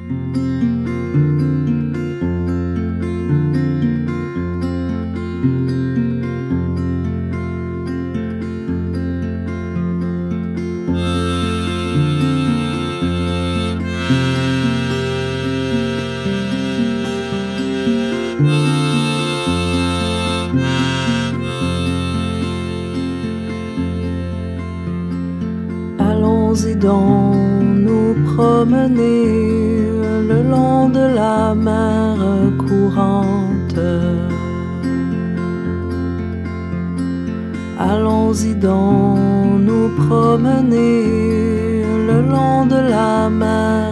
Allons-y donc nous promener le long de la mer courante. Allons-y donc nous promener le long de la mer